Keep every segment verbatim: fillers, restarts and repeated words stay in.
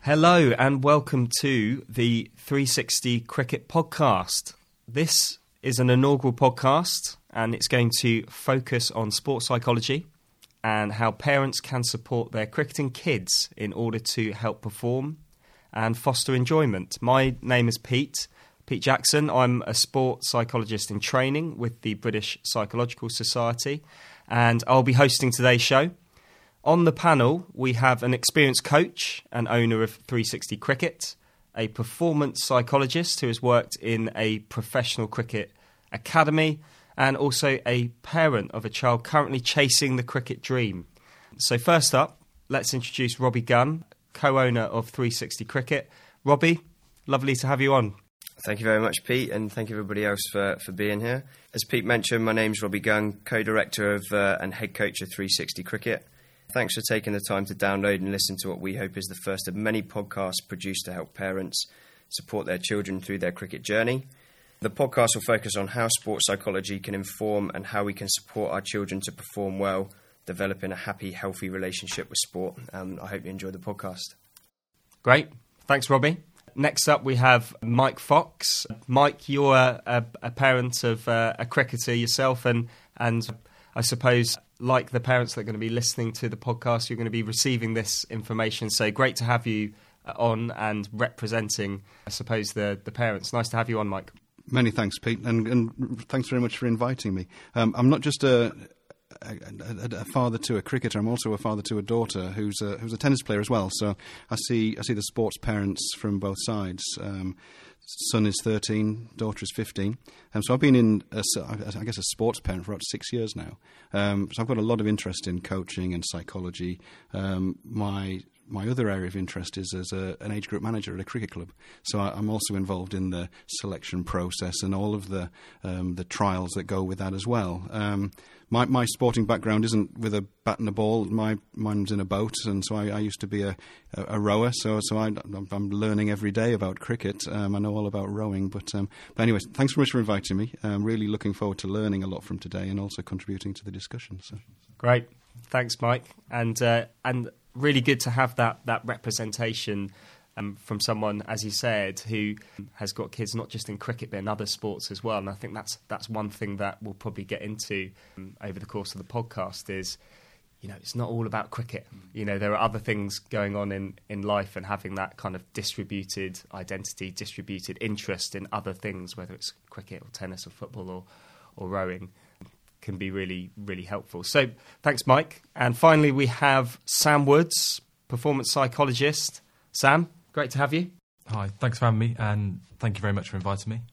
Hello and welcome to the three sixty Cricket Podcast. This is an inaugural podcast and it's going to focus on sports psychology and how parents can support their cricketing kids in order to help perform and foster enjoyment. My name is Pete, Pete Jackson. I'm a sports psychologist in training with the British Psychological Society and I'll be hosting today's show. On the panel, we have an experienced coach and owner of three sixty Cricket, a performance psychologist who has worked in a professional cricket academy, and also a parent of a child currently chasing the cricket dream. So first up, let's introduce Robbie Gunn, co-owner of three sixty Cricket. Robbie, lovely to have you on. Thank you very much, Pete, and thank you everybody else for, for being here. As Pete mentioned, my name's Robbie Gunn, co-director of uh, and head coach of three sixty Cricket. Thanks for taking the time to download and listen to what we hope is the first of many podcasts produced to help parents support their children through their cricket journey. The podcast will focus on how sports psychology can inform and how we can support our children to perform well, developing a happy, healthy relationship with sport. Um, I hope you enjoy the podcast. Great. Thanks, Robbie. Next up, we have Mike Fox. Mike, you're a, a, a parent of uh, a cricketer yourself, and and I suppose, like the parents that are going to be listening to the podcast, you're going to be receiving this information. So great to have you on and representing, I suppose, the, the parents. Nice to have you on, Mike. Many thanks, Pete, and, and thanks very much for inviting me. Um, I'm not just a, a, a, a father to a cricketer. I'm also a father to a daughter who's a, who's a tennis player as well. So I see I see the sports parents from both sides. Um, son is thirteen, daughter is fifteen. Um, so I've been in, a, I guess, a sports parent for about six years now. Um, so I've got a lot of interest in coaching and psychology. Um, my My other area of interest is as a, an age group manager at a cricket club. So I, I'm also involved in the selection process and all of the um, the trials that go with that as well. Um, my, my sporting background isn't with a bat and a ball. My mine's in a boat, and so I, I used to be a, a, a rower. So so I, I'm learning every day about cricket. Um, I know all about rowing. But, um, but anyways, thanks very much for inviting me. I'm really looking forward to learning a lot from today and also contributing to the discussion. So. Great. Thanks, Mike. And uh, and. Really good to have that that representation um, from someone, as you said, who has got kids not just in cricket but in other sports as well. And I think that's that's one thing that we'll probably get into um, over the course of the podcast is, you know, it's not all about cricket. You know, there are other things going on in, in life, and having that kind of distributed identity, distributed interest in other things, whether it's cricket or tennis or football or, or rowing, can be really, really helpful. So thanks, Mike. And finally, we have Sam Woods, performance psychologist. Sam, great to have you. Hi, thanks for having me, and thank you very much for inviting me.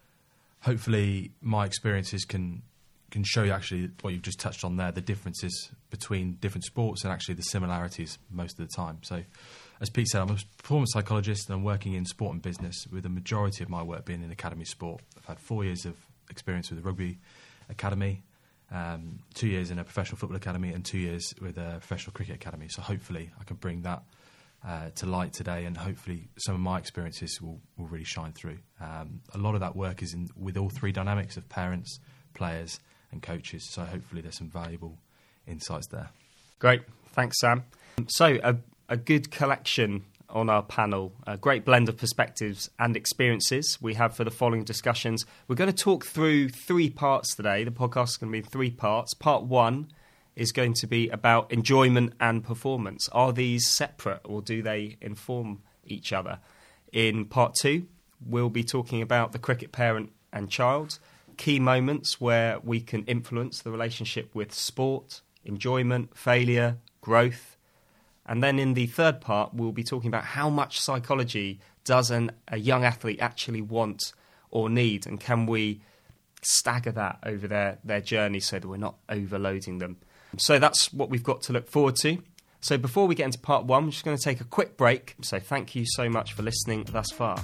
Hopefully my experiences can can show you actually what you've just touched on there, the differences between different sports and actually the similarities most of the time. So as Pete said, I'm a performance psychologist and I'm working in sport and business, with the majority of my work being in academy sport. I've had four years of experience with the rugby academy, Um, two years in a professional football academy and two years with a professional cricket academy. So hopefully I can bring that uh, to light today, and hopefully some of my experiences will, will really shine through. Um, a lot of that work is in with all three dynamics of parents, players and coaches. So hopefully there's some valuable insights there. Great. Thanks, Sam. So a, a good collection on our panel, a great blend of perspectives and experiences we have for the following discussions. We're going to talk through three parts today. The podcast is going to be in three parts. Part one is going to be about enjoyment and performance. Are these separate, or do they inform each other? In part two, we'll be talking about the cricket parent and child, key moments where we can influence the relationship with sport, enjoyment, failure, growth. And then in the third part, we'll be talking about how much psychology does an, a young athlete actually want or need, and can we stagger that over their, their journey so that we're not overloading them. So that's what we've got to look forward to. So before we get into part one, we're just going to take a quick break. So thank you so much for listening thus far.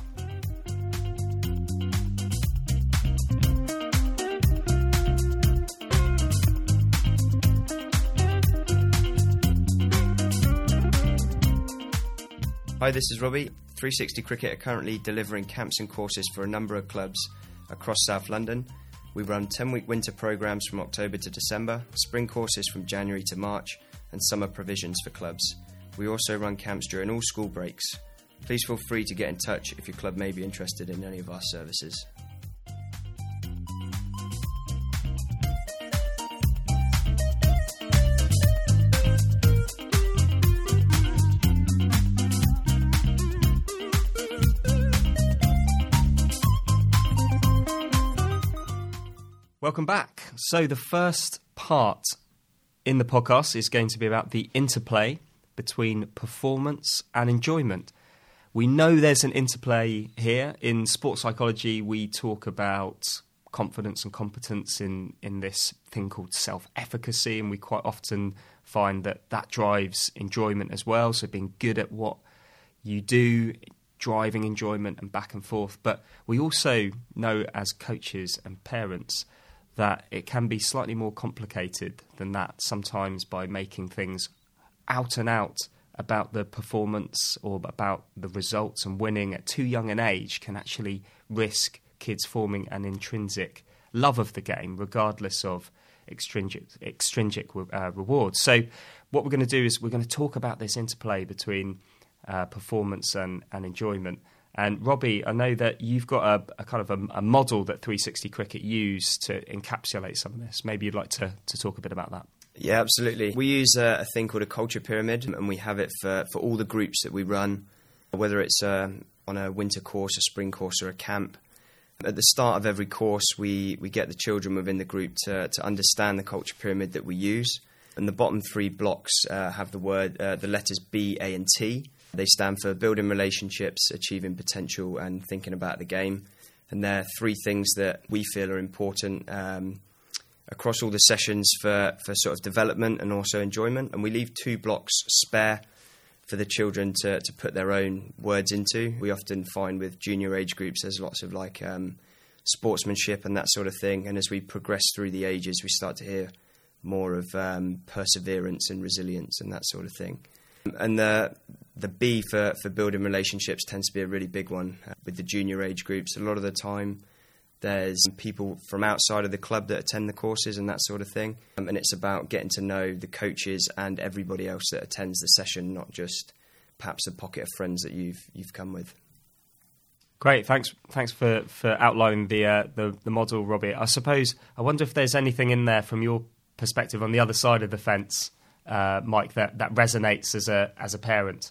Hi, this is Robbie. three sixty Cricket are currently delivering camps and courses for a number of clubs across South London. We run ten-week winter programmes from October to December, spring courses from January to March, and summer provisions for clubs. We also run camps during all school breaks. Please feel free to get in touch if your club may be interested in any of our services. Welcome back. So the first part in the podcast is going to be about the interplay between performance and enjoyment. We know there's an interplay here. In sports psychology, we talk about confidence and competence in, in this thing called self-efficacy, and we quite often find that that drives enjoyment as well, so being good at what you do, driving enjoyment and back and forth. But we also know as coaches and parents that it can be slightly more complicated than that, sometimes by making things out and out about the performance or about the results, and winning at too young an age can actually risk kids forming an intrinsic love of the game, regardless of extrinsic, extrinsic uh, rewards. So what we're going to do is we're going to talk about this interplay between uh, performance and, and enjoyment. And Robbie, I know that you've got a, a kind of a, a model that three sixty Cricket use to encapsulate some of this. Maybe you'd like to, to talk a bit about that. Yeah, absolutely. We use a, a thing called a culture pyramid, and we have it for, for all the groups that we run, whether it's uh, on a winter course, a spring course or a camp. At the start of every course, we, we get the children within the group to, to understand the culture pyramid that we use. And the bottom three blocks uh, have the word, uh, the letters B, A and T. They stand for building relationships, achieving potential and thinking about the game. And they're three things that we feel are important um, across all the sessions for, for sort of development and also enjoyment. And we leave two blocks spare for the children to, to put their own words into. We often find with junior age groups there's lots of like um, sportsmanship and that sort of thing. And as we progress through the ages, we start to hear more of um, perseverance and resilience and that sort of thing. And the the B for, for building relationships tends to be a really big one uh, with the junior age groups. A lot of the time there's people from outside of the club that attend the courses and that sort of thing. Um, and it's about getting to know the coaches and everybody else that attends the session, not just perhaps a pocket of friends that you've you've come with. Great, thanks thanks for, for outlining the, uh, the the model, Robbie. I suppose, I wonder if there's anything in there from your perspective on the other side of the fence, Uh, Mike, that, that resonates as a as a parent.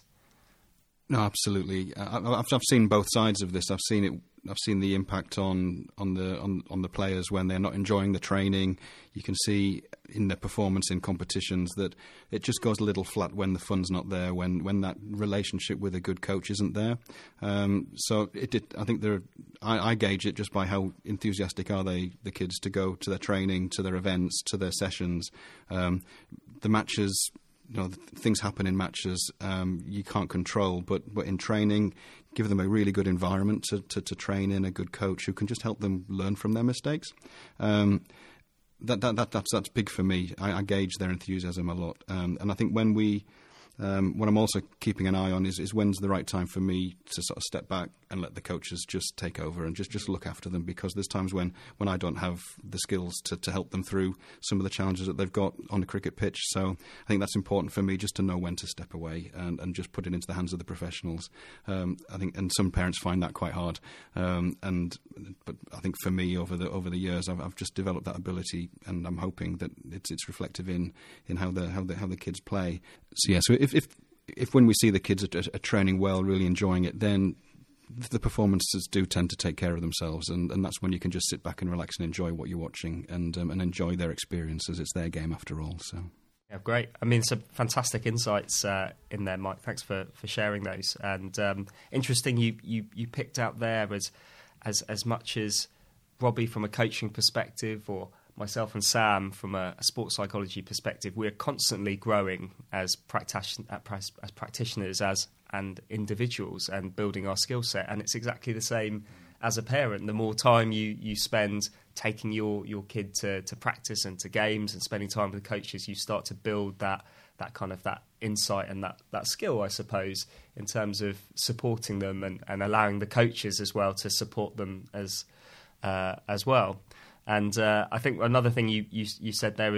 No, absolutely. I, I've, I've seen both sides of this. I've seen it. I've seen the impact on on the on, on the players when they're not enjoying the training. You can see in their performance in competitions that it just goes a little flat when the fun's not there, when when that relationship with a good coach isn't there. Um, so it did. I think there. I, I gauge it just by how enthusiastic are they, the kids, to go to their training, to their events, to their sessions. Um, the matches, you know, things happen in matches um, you can't control, but, but in training, give them a really good environment to, to, to train in, a good coach who can just help them learn from their mistakes. Um, that, that, that that's that's big for me. I, I gauge their enthusiasm a lot, um, and I think when we. Um, what I'm also keeping an eye on is, is when's the right time for me to sort of step back and let the coaches just take over and just, just look after them, because there's times when, when I don't have the skills to, to help them through some of the challenges that they've got on the cricket pitch. So I think that's important for me, just to know when to step away and, and just put it into the hands of the professionals. Um, I think, and some parents find that quite hard. Um, and but I think for me, over the over the years, I've, I've just developed that ability, and I'm hoping that it's it's reflective in, in how the how the how the kids play. So yeah, so if If, if when we see the kids are, are training well, really enjoying it, then the performances do tend to take care of themselves, and, and that's when you can just sit back and relax and enjoy what you're watching, and um, and enjoy their experiences. It's their game after all. So yeah, great. I mean, some fantastic insights uh, in there, Mike. Thanks for, for sharing those. And um, interesting, you, you you picked out there as as as much as Robbie from a coaching perspective, or myself and Sam from a, a sports psychology perspective. We're constantly growing as, practic- as practitioners as and individuals, and building our skill set. And it's exactly the same as a parent. The more time you, you spend taking your, your kid to, to practice and to games and spending time with the coaches, you start to build that that kind of that insight and that, that skill, I suppose, in terms of supporting them and, and allowing the coaches as well to support them as uh, as well. And uh, I think another thing you, you you said there is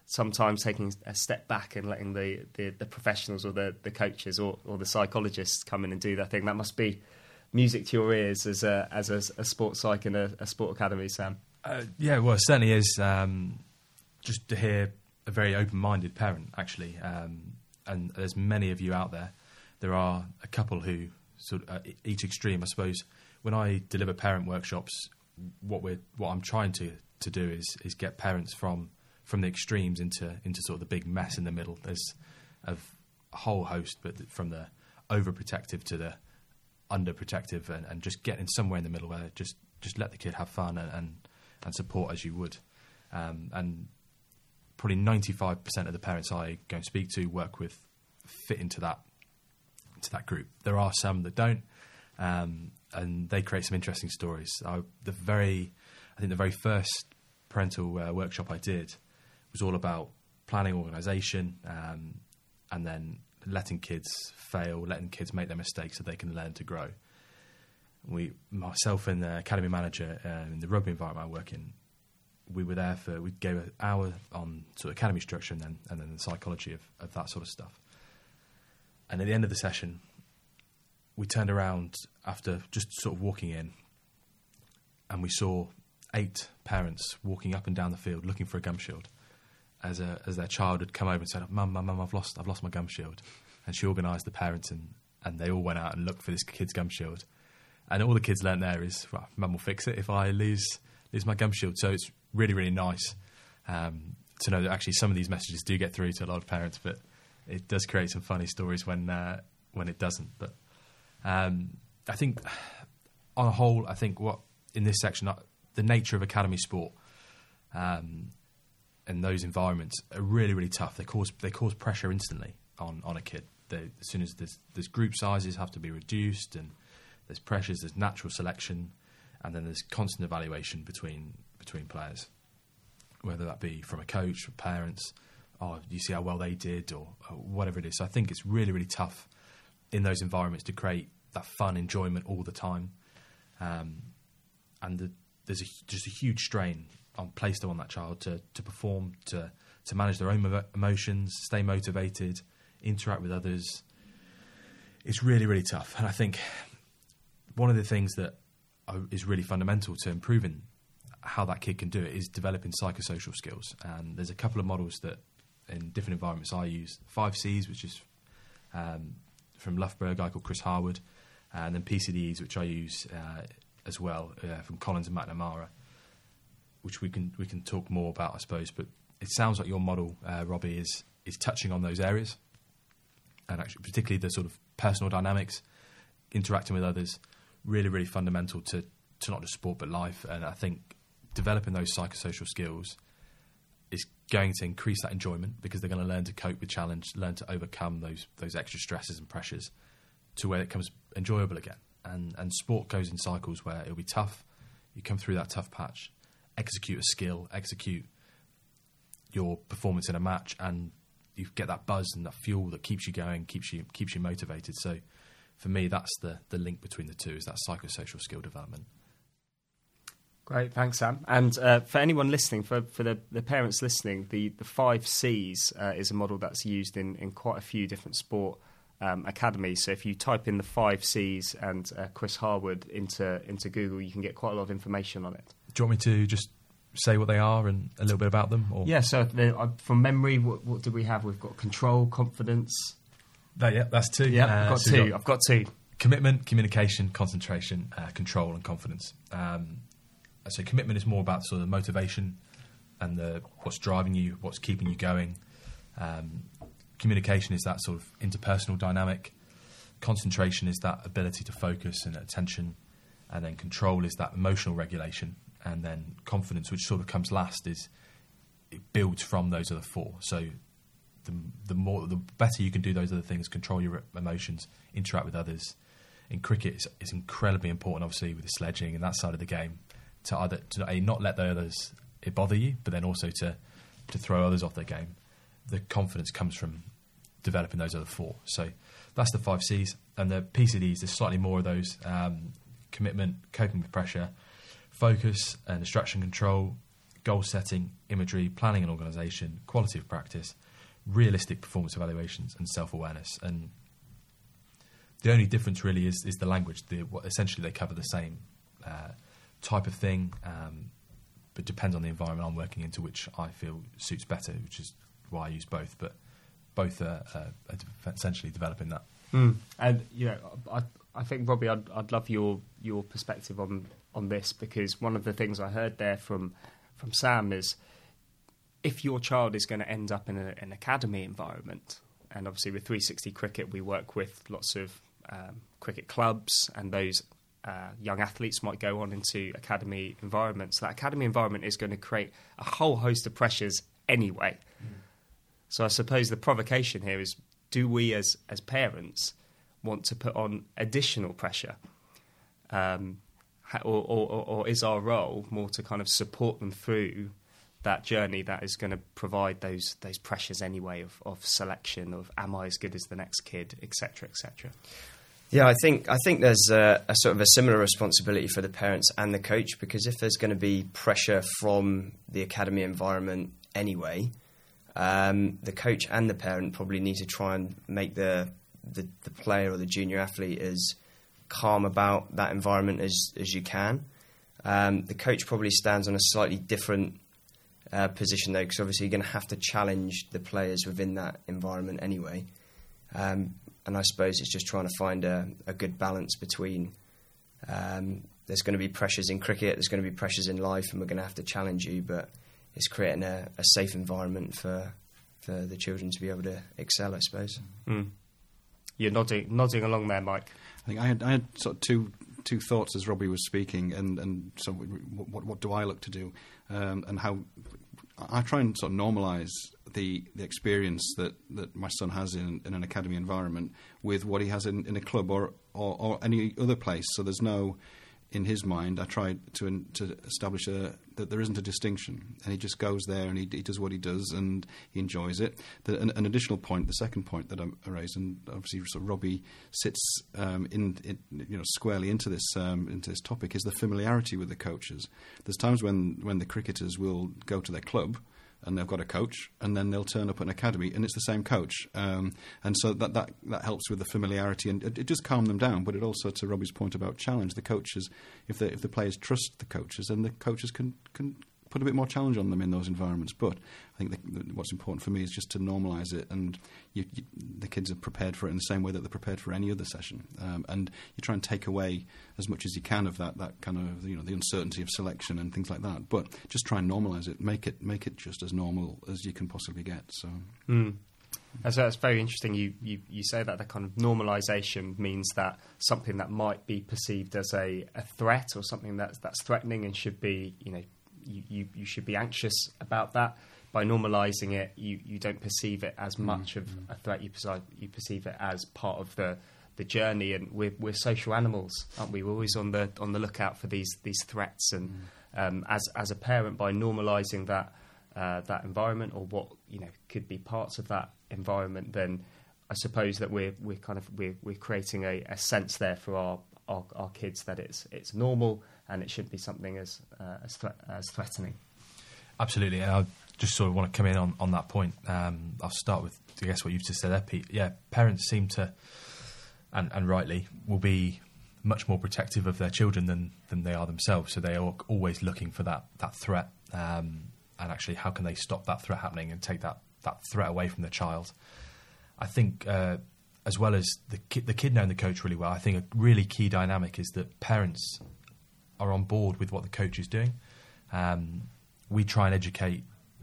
sometimes taking a step back and letting the, the, the professionals or the, the coaches or, or the psychologists come in and do their thing. That must be music to your ears as a as a, a sports psych in a, a sport academy, Sam. Uh, yeah, well, it certainly is. Um, just to hear a very open-minded parent, actually, um, and there's many of you out there. There are a couple who sort of at each extreme, I suppose. When I deliver parent workshops, what we're what I'm trying to, to do is is get parents from from the extremes into into sort of the big mess in the middle. There's a whole host, but from the overprotective to the underprotective, and, and just getting somewhere in the middle where just just let the kid have fun and and, and support as you would. Um, and probably ninety-five percent of the parents I go and speak to work with fit into that into that group. There are some that don't, um, and they create some interesting stories. I, the very, I think the very first parental uh, workshop I did was all about planning, organisation, um, and then letting kids fail, letting kids make their mistakes so they can learn to grow. We, myself and the academy manager uh, in the rugby environment I work in, we were there for, we gave an hour on sort of academy structure and then and then the psychology of, of that sort of stuff. And at the end of the session, we turned around after just sort of walking in, and we saw eight parents walking up and down the field looking for a gum shield. As a, as their child had come over and said, "Mum, mum, mum, I've lost, I've lost my gum shield," and she organised the parents, and, and they all went out and looked for this kid's gum shield. And all the kids learnt there is, well, Mum will fix it if I lose lose my gum shield. So it's really, really nice um, to know that actually some of these messages do get through to a lot of parents, but it does create some funny stories when uh, when it doesn't. But um, I think, on a whole, I think what in this section, uh, the nature of academy sport. Um, and those environments are really, really tough. They cause they cause pressure instantly on, on a kid. They, as soon as there's, there's group sizes have to be reduced, and there's pressures, there's natural selection, and then there's constant evaluation between between players, whether that be from a coach, from parents, oh, you see how well they did, or, or whatever it is. So I think it's really, really tough in those environments to create that fun enjoyment all the time. Um, and the, there's a, just a huge strain on placed on that child to, to perform, to to manage their own emotions, stay motivated, interact with others. It's really, really tough. And I think one of the things that is really fundamental to improving how that kid can do it is developing psychosocial skills. And there's a couple of models that in different environments I use. Five C's, which is um, from Loughborough, a guy called Chris Harwood, and then P C D Es, which I use uh, as well uh, from Collins and McNamara, which we can we can talk more about, I suppose. But it sounds like your model, uh, Robbie, is is touching on those areas, and actually particularly the sort of personal dynamics, interacting with others, really, really fundamental to, to not just sport but life. And I think developing those psychosocial skills is going to increase that enjoyment, because they're going to learn to cope with challenge, learn to overcome those those extra stresses and pressures to where it becomes enjoyable again. And and sport goes in cycles where it'll be tough. You come through that tough patch, execute a skill, execute your performance in a match, and you get that buzz and that fuel that keeps you going, keeps you keeps you motivated. So for me, that's the, the link between the two, is that psychosocial skill development. Great, thanks, Sam. And uh, for anyone listening, for, for the, the parents listening, the, the five C's uh, is a model that's used in, in quite a few different sport um, academies. So if you type in the five C's and uh, Chris Harwood into into Google, you can get quite a lot of information on it. Do you want me to just say what they are and a little bit about them? Or? Yeah, so the, uh, from memory, what, what do we have? We've got control, confidence. That, yeah, that's two. Yeah, uh, I've got so two. got I've got two. Commitment, communication, concentration, uh, control, and confidence. Um, so commitment is more about sort of motivation and the what's driving you, what's keeping you going. Um, communication is that sort of interpersonal dynamic. Concentration is that ability to focus and attention. And then control is that emotional regulation. And then confidence, which sort of comes last, is it builds from those other four. So the the more, the better you can do those other things, control your emotions, interact with others. In cricket, it's, it's incredibly important, obviously, with the sledging and that side of the game, to either to a, not let the others it bother you, but then also to to throw others off their game. The confidence comes from developing those other four. So that's the five C's. And the P C Ds, there's slightly more of those. Um, commitment, coping with pressure, focus and distraction control, goal setting, imagery, planning and organisation, quality of practice, realistic performance evaluations, and self-awareness. And the only difference really is, is the language. The, what, essentially, they cover the same uh, type of thing, um, but it depends on the environment I'm working into, which I feel suits better, which is why I use both. But both are, uh, are essentially developing that. Mm. And you know, I, I think Robbie, I'd, I'd love your your perspective on on this, because one of the things I heard there from from Sam is, if your child is going to end up in a, an academy environment, and obviously with three sixty Cricket we work with lots of um, cricket clubs, and those uh, young athletes might go on into academy environments. That academy environment is going to create a whole host of pressures anyway. Mm. So I suppose the provocation here is, do we as as parents want to put on additional pressure? Um, or, or, or is our role more to kind of support them through that journey that is going to provide those those pressures anyway of, of selection, of am I as good as the next kid, et cetera, et cetera? Yeah, I think I think there's a, a sort of a similar responsibility for the parents and the coach, because if there's going to be pressure from the academy environment anyway, um, the coach and the parent probably need to try and make the, the the player or the junior athlete as calm about that environment as as you can. Um, the coach probably stands on a slightly different uh, position though, because obviously you're going to have to challenge the players within that environment anyway. Um, and I suppose it's just trying to find a, a good balance between um, there's going to be pressures in cricket, there's going to be pressures in life, and we're going to have to challenge you, but it's creating a, a safe environment for for the children to be able to excel, I suppose. Mm. You're nodding nodding along there, Mike. I think I had, I had sort of two two thoughts as Robbie was speaking, and, and so what, what do I look to do, um, and how I try and sort of normalise the the experience that, that my son has in, in an academy environment with what he has in, in a club or, or, or any other place. So there's no, in his mind, I try to to establish a, that there isn't a distinction, and he just goes there and he, he does what he does and he enjoys it. The, an, an additional point, the second point that I raised, and obviously sort of Robbie sits um, in, in you know squarely into this um, into this topic, is the familiarity with the coaches. There's times when, when the cricketers will go to their club and they've got a coach, and then they'll turn up at an academy, and it's the same coach. Um, and so that, that that helps with the familiarity, and it, it does calm them down, but it also, to Robbie's point about challenge, the coaches, if the, if the players trust the coaches, then the coaches can, can put a bit more challenge on them in those environments. But I think the, the, what's important for me is just to normalise it, and you, you, the kids are prepared for it in the same way that they're prepared for any other session. Um, and you try and take away as much as you can of that, that kind of, you know, the uncertainty of selection and things like that. But just try and normalise it, make it make it just as normal as you can possibly get. So. Mm. That's, that's very interesting. You, you, you say that the kind of normalisation means that something that might be perceived as a, a threat or something that's that's threatening and should be, you know, you, you, you should be anxious about that. By normalising it, you, you don't perceive it as much mm. of a threat. You perceive, you perceive it as part of the, the journey. And we're, we're social animals, aren't we? We're always on the on the lookout for these these threats. And mm. um, as as a parent, by normalising that uh, that environment, or what you know could be parts of that environment, then I suppose that we're we're kind of we're we're creating a, a sense there for our, our our kids that it's it's normal and it shouldn't be something as uh, as, thre- as threatening. Absolutely, and I just sort of want to come in on, on that point. Um, I'll start with, I guess, what you've just said there, Pete. Yeah, parents seem to, and, and rightly, will be much more protective of their children than, than they are themselves. So they are always looking for that that threat, um, and actually, how can they stop that threat happening and take that, that threat away from the child? I think, uh, as well as the ki- the kid knowing the coach really well, I think a really key dynamic is that parents are on board with what the coach is doing. Um, we try and educate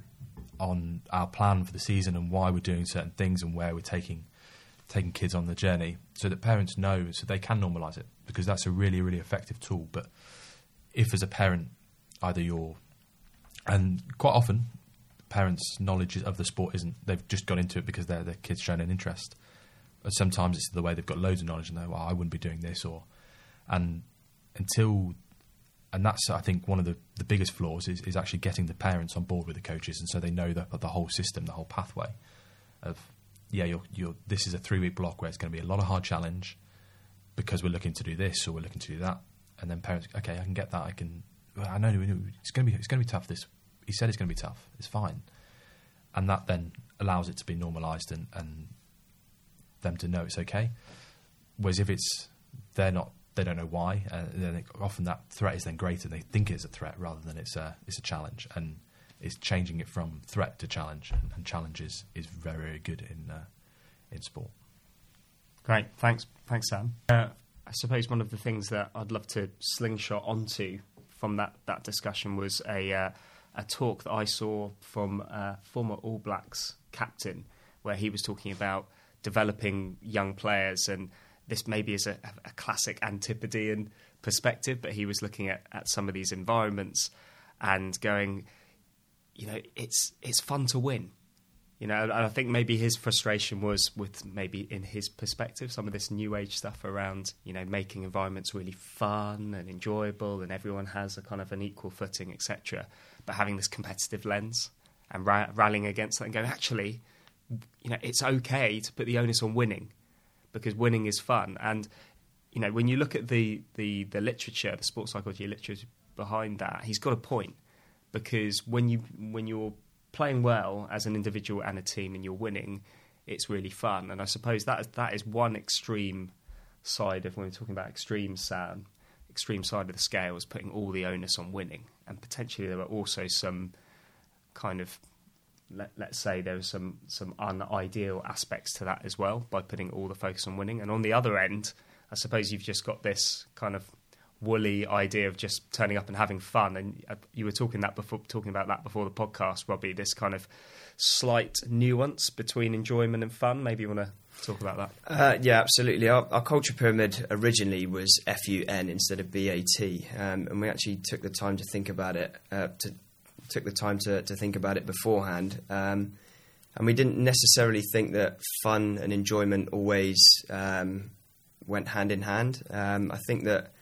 on our plan for the season and why we're doing certain things and where we're taking taking kids on the journey, so that parents know, so they can normalise it, because that's a really, really effective tool. But if as a parent, either you're, and quite often parents' knowledge of the sport isn't, they've just got into it because their their kids shown an interest. But sometimes it's the way they've got loads of knowledge and they're, well, I wouldn't be doing this, or and until. And that's, I think, one of the, the biggest flaws is, is actually getting the parents on board with the coaches, and so they know the, the whole system, the whole pathway of, yeah, you're, you're, this is a three-week block where it's going to be a lot of hard challenge because we're looking to do this or we're looking to do that. And then parents, okay, I can get that. I can, I know it's going to be it's going to be tough this he said it's going to be tough. It's fine, and that then allows it to be normalised and, and them to know it's okay. Whereas if it's they're not, they don't know why, and then it, often that threat is then greater. They think it's a threat rather than it's a it's a challenge, and it's changing it from threat to challenge. And, and challenge is, is very very good in uh, in sport. Great, thanks, thanks, Sam. Uh, I suppose one of the things that I'd love to slingshot onto from that, that discussion was a uh, a talk that I saw from uh, former All Blacks captain, where he was talking about developing young players, and this maybe is a, a classic Antipodean perspective, but he was looking at, at some of these environments and going, you know, it's it's fun to win. You know, and I think maybe his frustration was with maybe in his perspective, some of this new age stuff around, you know, making environments really fun and enjoyable and everyone has a kind of an equal footing, et cetera. But having this competitive lens and ra- rallying against that and going, actually, you know, it's okay to put the onus on winning because winning is fun. And, you know, when you look at the, the, the literature, the sports psychology literature behind that, he's got a point, because when you when you're playing well as an individual and a team and you're winning, it's really fun. And I suppose that is, that is one extreme side of, when we're talking about extremes, Sam, extreme side of the scale is putting all the onus on winning. And potentially there are also some kind of, let, let's say there are some, some unideal aspects to that as well, by putting all the focus on winning. And on the other end, I suppose you've just got this kind of woolly idea of just turning up and having fun, and you were talking that before, talking about that before the podcast, Robbie. This kind of slight nuance between enjoyment and fun. Maybe you want to talk about that. Uh, yeah, absolutely. Our, our culture pyramid originally was F U N instead of B A T, um, and we actually took the time to think about it. Uh, to, took the time to, to think about it beforehand, um, and we didn't necessarily think that fun and enjoyment always um, went hand in hand. Um, I think that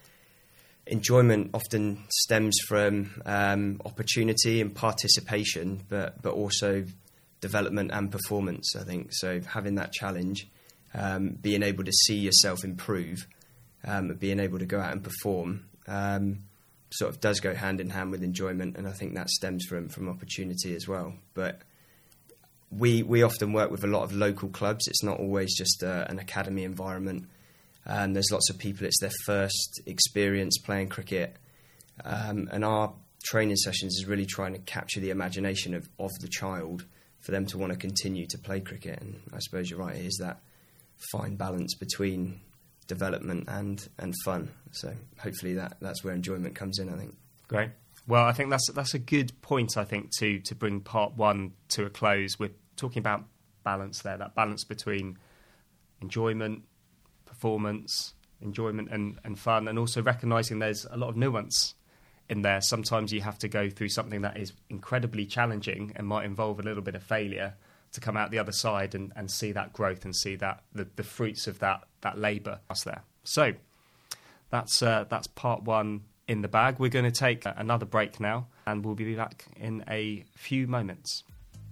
enjoyment often stems from um, opportunity and participation, but but also development and performance, I think. So having that challenge, um, being able to see yourself improve, um, being able to go out and perform, um, sort of does go hand in hand with enjoyment, and I think that stems from, from opportunity as well. But we we often work with a lot of local clubs. It's not always just uh, an academy environment. And there's lots of people, it's their first experience playing cricket. Um, and our training sessions is really trying to capture the imagination of, of the child for them to want to continue to play cricket. And I suppose you're right, it is that fine balance between development and, and fun. So hopefully that, that's where enjoyment comes in, I think. Great. Well, I think that's that's a good point, I think, to, to bring part one to a close. We're talking about balance there, that balance between enjoyment, performance, enjoyment and, and fun, and also recognising there's a lot of nuance in there. Sometimes you have to go through something that is incredibly challenging and might involve a little bit of failure to come out the other side and, and see that growth and see that the, the fruits of that that labour us there. So that's uh, that's part one in the bag. We're going to take another break now, and we'll be back in a few moments.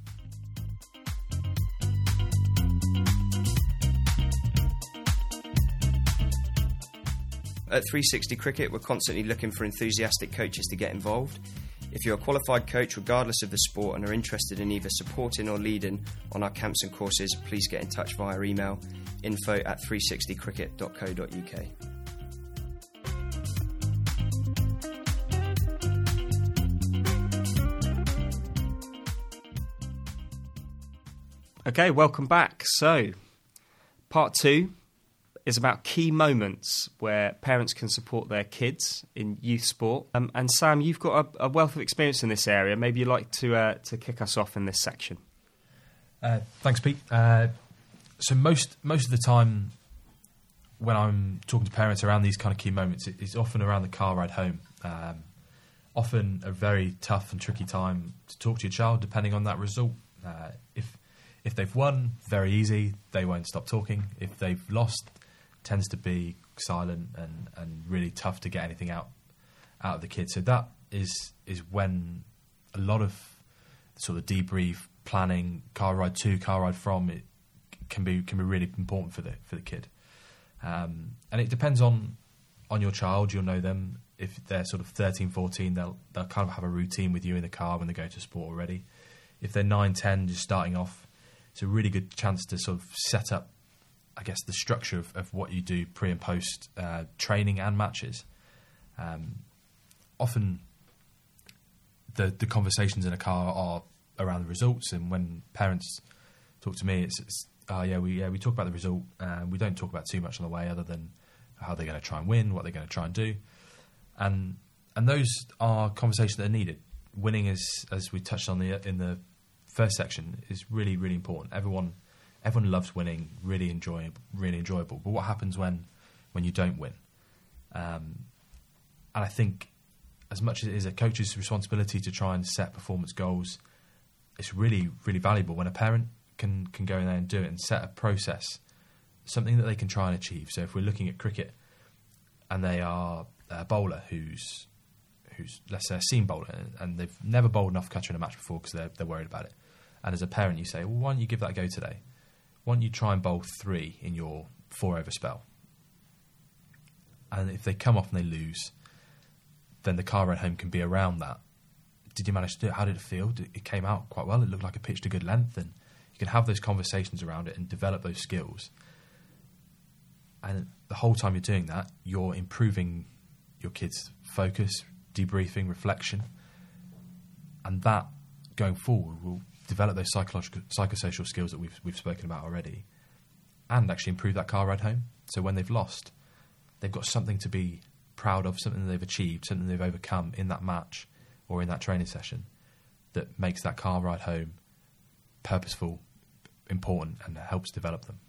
At three sixty Cricket, we're constantly looking for enthusiastic coaches to get involved. If you're a qualified coach, regardless of the sport, and are interested in either supporting or leading on our camps and courses, please get in touch via email, info at three sixty cricket dot co dot uk. Okay, welcome back. So, part two is about key moments where parents can support their kids in youth sport. Um, and Sam, you've got a, a wealth of experience in this area. Maybe you'd like to uh, to kick us off in this section. Uh, thanks, Pete. Uh, so most most of the time when I'm talking to parents around these kind of key moments, it, it's often around the car ride home. Um, often a very tough and tricky time to talk to your child, depending on that result. Uh, if if they've won, very easy, they won't stop talking. If they've lost, tends to be silent and, and really tough to get anything out out of the kid. So that is is when a lot of sort of debrief, planning, car ride to, car ride from, it can be can be really important for the for the kid. Um, and it depends on on your child. You'll know them if they're sort of thirteen, fourteen, they'll they'll kind of have a routine with you in the car when they go to sport already. If they're nine, ten, just starting off, it's a really good chance to sort of set up, I guess, the structure of, of what you do pre and post uh, training and matches. Um, often, the the conversations in a car are around the results, and when parents talk to me, it's, it's oh yeah, we yeah we talk about the result, and we don't talk about too much on the way, other than how they're going to try and win, what they're going to try and do, and and those are conversations that are needed. Winning is, as we touched on the in the first section, is really really important. Everyone everyone loves winning, really enjoy really enjoyable. But what happens when when you don't win? Um, and I think, as much as it is a coach's responsibility to try and set performance goals, it's really really valuable when a parent can can go in there and do it and set a process, something that they can try and achieve. So if we're looking at cricket, and they are a bowler who's who's let's say a seam bowler, and they've never bowled an off-cutter in a match before because they're, they're worried about it. And as a parent, you say, well, why don't you give that a go today? Why don't you try and bowl three in your four-over spell? And if they come off and they lose, then the car ride home can be around that. Did you manage to do it? How did it feel? It came out quite well. It looked like it pitched a good length, and you can have those conversations around it and develop those skills. And the whole time you're doing that, you're improving your kids' focus, debriefing, reflection, and that going forward will develop those psychological, psychosocial skills that we've we've spoken about already, and actually improve that car ride home. So when they've lost, they've got something to be proud of, something that they've achieved, something they've overcome in that match or in that training session that makes that car ride home purposeful, important, and helps develop them.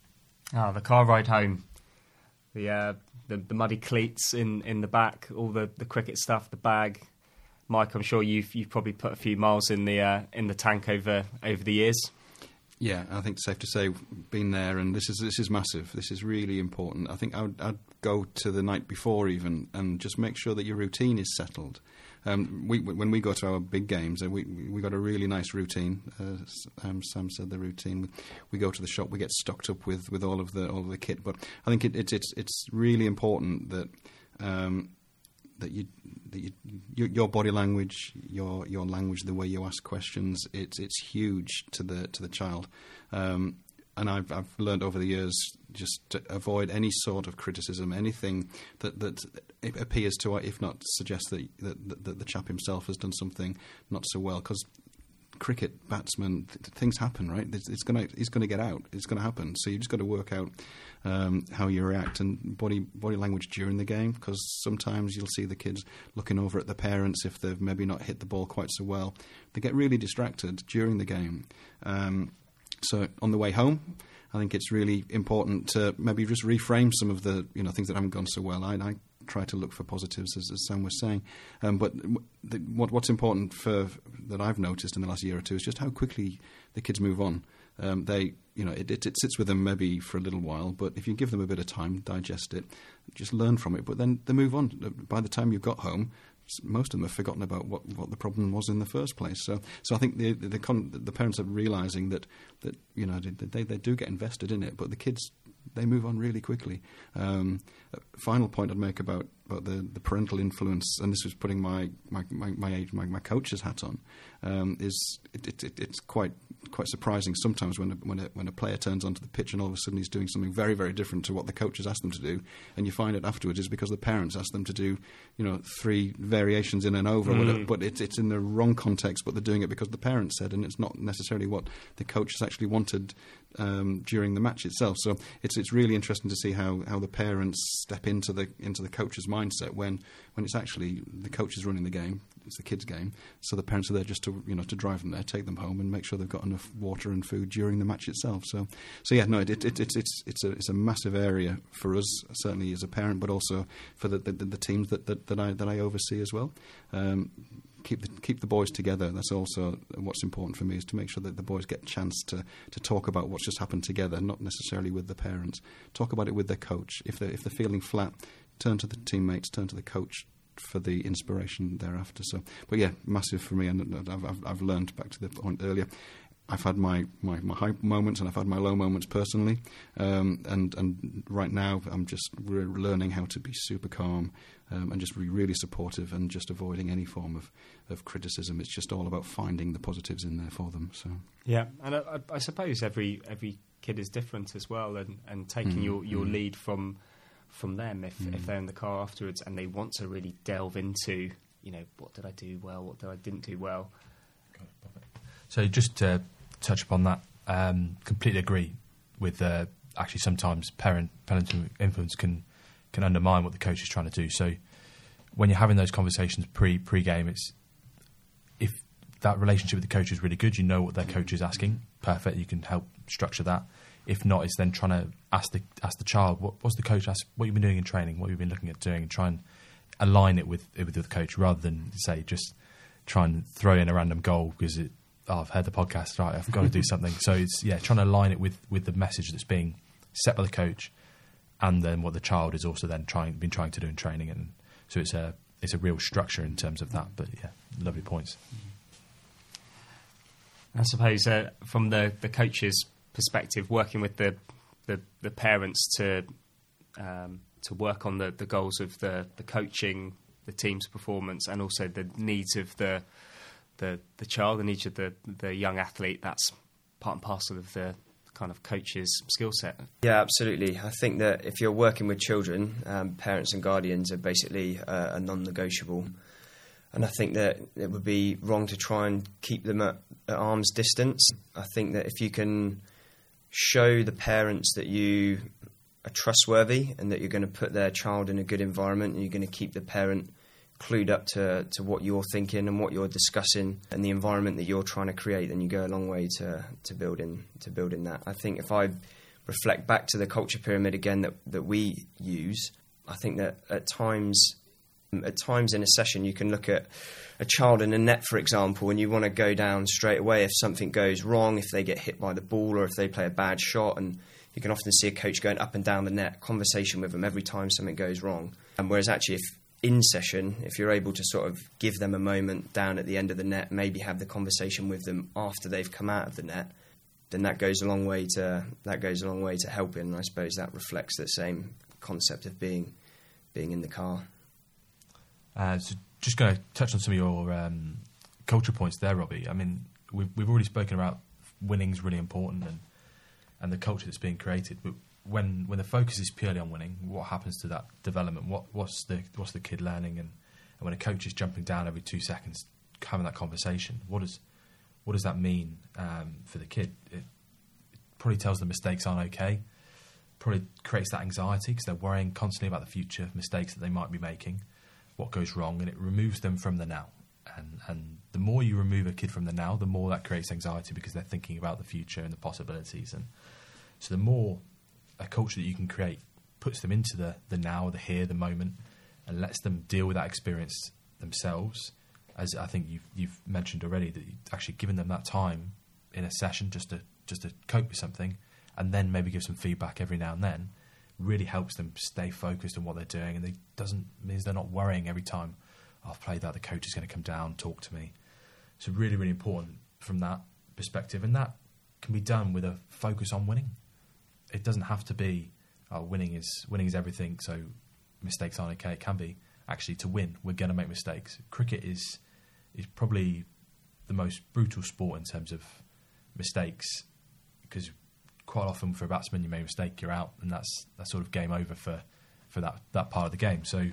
Ah, the car ride home. The, uh, the the muddy cleats in, in the back, all the, the cricket stuff, the bag. Mike, I'm sure you've you've probably put a few miles in the uh, in the tank over over the years. Yeah, I think it's safe to say been there, and this is this is massive. This is really important. I think I would, I'd go to the night before even and just make sure that your routine is settled. Um, we, when we go to our big games, we we got a really nice routine. Uh, um, Sam said the routine. We, we go to the shop, we get stocked up with, with all of the all of the kit. But I think it, it, it's it's really important that um, that you that you, your, your body language, your your language, the way you ask questions, it's it's huge to the to the child. Um, And I've, I've learned over the years just to avoid any sort of criticism, anything that, that appears to, if not suggests that, that, that the chap himself has done something not so well. Because cricket, batsmen, th- things happen, right? It's, it's gonna, it's going to get out. It's going to happen. So you just got to work out um, how you react and body body language during the game. Because sometimes you'll see the kids looking over at the parents if they've maybe not hit the ball quite so well. They get really distracted during the game. Um, So on the way home, I think it's really important to maybe just reframe some of the you know things that haven't gone so well. I, I try to look for positives, as, as Sam was saying. Um, but the, what, what's important for that I've noticed in the last year or two is just how quickly the kids move on. Um, they, you know, it, it, it sits with them maybe for a little while, but if you give them a bit of time, digest it, just learn from it. But then they move on. By the time you've got home, most of them have forgotten about what, what the problem was in the first place. So, so I think the the, the, con, the parents are realising that, that you know they they do get invested in it, but the kids, they move on really quickly. Um, final point I'd make about, about the, the parental influence, and this was putting my my my my, age, my, my coach's hat on, um, is it, it, it, it's quite quite surprising sometimes when a, when a, when a player turns onto the pitch and all of a sudden he's doing something very very different to what the coach has asked them to do, and you find it afterwards is because the parents asked them to do you know three variations in and over, mm. but it's it's in the wrong context, but they're doing it because the parents said, and it's not necessarily what the coach has actually wanted um, during the match itself. So it's it's really interesting to see how, how the parents step into the into the coach's mindset when, when it's actually the coach is running the game, it's the kids' game. So the parents are there just to you know to drive them there, take them home, and make sure they've got enough water and food during the match itself. So so yeah, no, it, it, it, it's it's it's a it's a massive area for us, certainly as a parent, but also for the the, the teams that, that, that I that I oversee as well. Um, keep the keep the boys together. That's also what's important for me, is to make sure that the boys get a chance to, to talk about what's just happened together, not necessarily with the parents. Talk about it with their coach. If they're, if they're feeling flat, turn to the teammates, turn to the coach for the inspiration thereafter. So, but yeah, massive for me, and I've, I've, I've learned, back to the point earlier, I've had my, my, my high moments and I've had my low moments personally, um, and and right now I'm just re- learning how to be super calm um, and just be really supportive and just avoiding any form of, of criticism. It's just all about finding the positives in there for them. So yeah, and I, I suppose every every kid is different as well, and, and taking mm, your, your mm. lead from from them if mm. if they're in the car afterwards and they want to really delve into, you know, what did I do well, what did I didn't do well. So just to touch upon that, um, completely agree with uh, actually sometimes parent parental influence can can undermine what the coach is trying to do. So when you're having those conversations pre pre game, it's if that relationship with the coach is really good, you know what their coach is asking, perfect. You can help structure that. If not, it's then trying to ask the ask the child what what's the coach ask, what you've been doing in training, what you've been looking at doing, and try and align it with with the coach rather than say just try and throw in a random goal because it. Oh, I've heard the podcast, right, I've got to do something. So it's, yeah, trying to align it with, with the message that's being set by the coach and then what the child is also then trying been trying to do in training. And so it's a it's a real structure in terms of that. But, yeah, lovely points. I suppose uh, from the, the coach's perspective, working with the the, the parents to um, to work on the, the goals of the, the coaching, the team's performance, and also the needs of the the, the child and each of the, the young athlete, that's part and parcel of the kind of coach's skill set. Yeah, absolutely. I think that if you're working with children, um, parents and guardians are basically uh, a non-negotiable. And I think that it would be wrong to try and keep them at, at arm's distance. I think that if you can show the parents that you are trustworthy and that you're going to put their child in a good environment and you're going to keep the parent clued up to, to what you're thinking and what you're discussing and the environment that you're trying to create, then you go a long way to, to building to building that. I think if I reflect back to the culture pyramid again that, that we use, I think that at times at times in a session you can look at a child in a net, for example, and you want to go down straight away if something goes wrong, if they get hit by the ball or if they play a bad shot, and you can often see a coach going up and down the net, conversation with them every time something goes wrong. And whereas actually if in session, if you're able to sort of give them a moment down at the end of the net, maybe have the conversation with them after they've come out of the net, then that goes a long way to that goes a long way to helping. And I suppose that reflects the same concept of being being in the car. Uh, so just going to touch on some of your um, culture points there, Robbie. I mean, we've we've already spoken about winning's really important and and the culture that's being created, but when when the focus is purely on winning, what happens to that development? What what's the what's the kid learning? And, and when a coach is jumping down every two seconds, having that conversation, what does what does that mean um, for the kid? It probably tells them mistakes aren't okay. Probably creates that anxiety because they're worrying constantly about the future mistakes that they might be making, what goes wrong, and it removes them from the now. And and the more you remove a kid from the now, the more that creates anxiety because they're thinking about the future and the possibilities. And so the more a culture that you can create puts them into the, the now, the here, the moment, and lets them deal with that experience themselves. As I think you've, you've mentioned already, that you've actually given them that time in a session just to just to cope with something, and then maybe give some feedback every now and then, really helps them stay focused on what they're doing, and it doesn't means they're not worrying every time. Oh, I've played that, the coach is going to come down, talk to me. So really, really important from that perspective, and that can be done with a focus on winning. It doesn't have to be oh, winning is winning is everything, so mistakes aren't okay. It can be actually to win, we're going to make mistakes. Cricket is is probably the most brutal sport in terms of mistakes, because quite often for a batsman you make a mistake, you're out, and that's that's sort of game over for, for that, that part of the game. So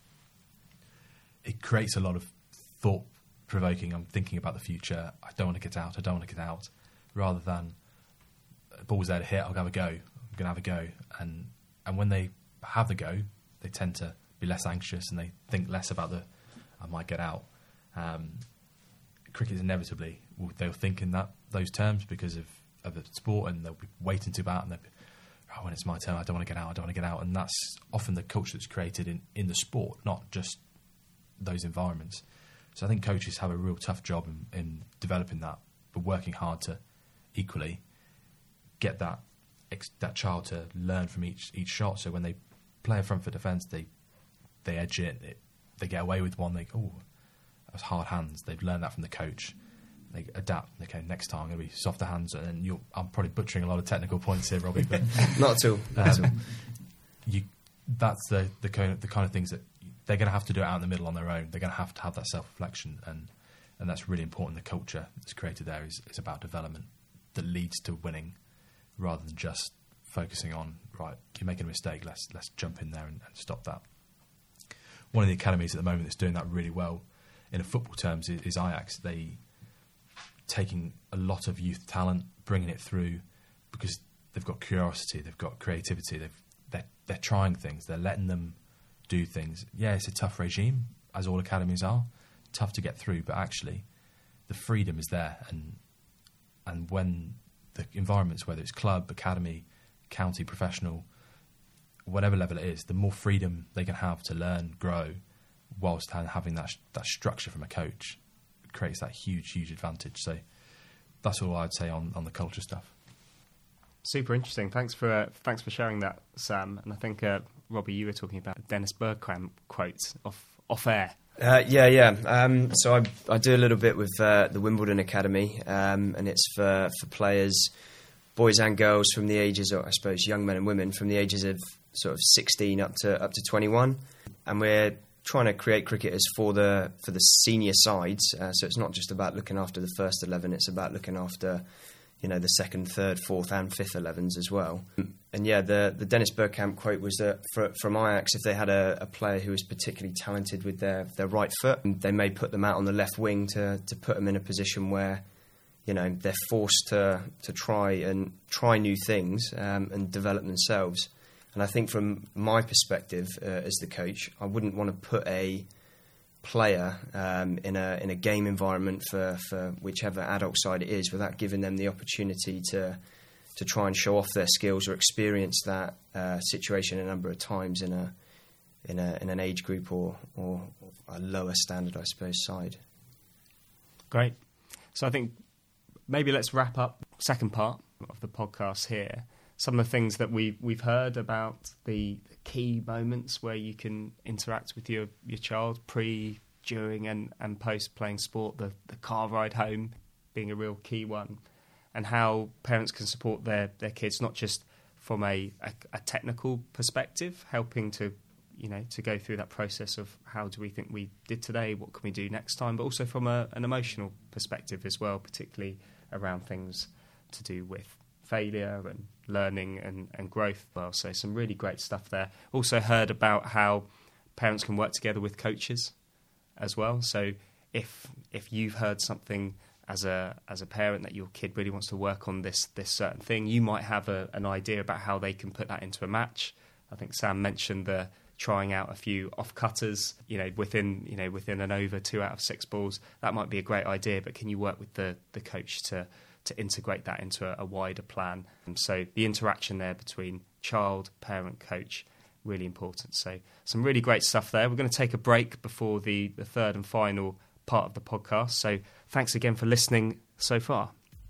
it creates a lot of thought provoking. I'm thinking about the future. I don't want to get out. I don't want to get out. Rather than ball's there to hit, I'll have a go. I'm going to have a go. And and when they have the go, they tend to be less anxious and they think less about the I might get out. Um, cricket is inevitably they'll think in that those terms because of, of the sport, and they'll be waiting to bat, and they'll be, oh, when it's my turn, I don't want to get out. I don't want to get out. And that's often the culture that's created in, in the sport, not just those environments. So I think coaches have a real tough job in, in developing that, but working hard to equally get that ex- that child to learn from each each shot. So when they play a front foot defence, they they edge it, it, they get away with one. They oh, that was hard hands. They've learned that from the coach. they adapt. Okay, next time I'm going to be softer hands, and you're, I'm probably butchering a lot of technical points here, Robbie. But not at all. Not at all. Um, you, that's the the kind of the kind of things that they're going to have to do it out in the middle on their own. They're going to have to have that self reflection, and and that's really important. The culture that's created there is, is about development that leads to winning, rather than just focusing on, right, you're making a mistake, let's let's jump in there and, and stop that. One of the academies at the moment that's doing that really well in a football terms is, is Ajax. They taking a lot of youth talent, bringing it through, because they've got curiosity, they've got creativity, they've they're, they're trying things, they're letting them do things. Yeah, it's a tough regime, as all academies are, tough to get through, but actually the freedom is there, and and when the environments, whether it's club, academy, county, professional, whatever level it is, the more freedom they can have to learn, grow, whilst having that that structure from a coach, it creates that huge, huge advantage. So that's all I'd say on, on the culture stuff. Super interesting. Thanks for uh, thanks for sharing that, Sam. And I think uh, Robbie, you were talking about Dennis Bergkamp quote off off air. Uh, yeah, yeah. Um, so I, I do a little bit with uh, the Wimbledon Academy, um, and it's for, for players, boys and girls, from the ages of, I suppose, young men and women, from the ages of sort of sixteen up to up to twenty-one, and we're trying to create cricketers for the for the senior sides. Uh, so it's not just about looking after the first eleven; it's about looking after, you know, the second, third, fourth, and fifth elevens as well. And yeah, the the Dennis Bergkamp quote was that for, from Ajax, if they had a, a player who was particularly talented with their, their right foot, they may put them out on the left wing to to put them in a position where, you know, they're forced to to try and try new things um, and develop themselves. And I think from my perspective uh, as the coach, I wouldn't want to put a player um, in a in a game environment for, for whichever adult side it is without giving them the opportunity to to try and show off their skills or experience that uh, situation a number of times in a in a in an age group or or a lower standard, I suppose, side. Great. So I think maybe let's wrap up second part of the podcast here. Some of the things that we've we've heard about the key moments where you can interact with your, your child pre, during, and, and post playing sport. The the car ride home being a real key one, and how parents can support their, their kids not just from a, a, a technical perspective, helping to you know to go through that process of how do we think we did today, what can we do next time, but also from a, an emotional perspective as well, particularly around things to do with failure and learning and, and growth. Well, so some really great stuff there. Also heard about how parents can work together with coaches as well. So if if you've heard something as a as a parent that your kid really wants to work on this this certain thing, you might have a, an idea about how they can put that into a match. I think Sam mentioned the trying out a few off cutters, you know, within you know within an over, two out of six balls. That might be a great idea, but can you work with the the coach to to integrate that into a, a wider plan? And so the interaction there between child, parent, coach, really important. So some really great stuff there. We're going to take a break before the, the third and final part of the podcast. So thanks again for listening so far.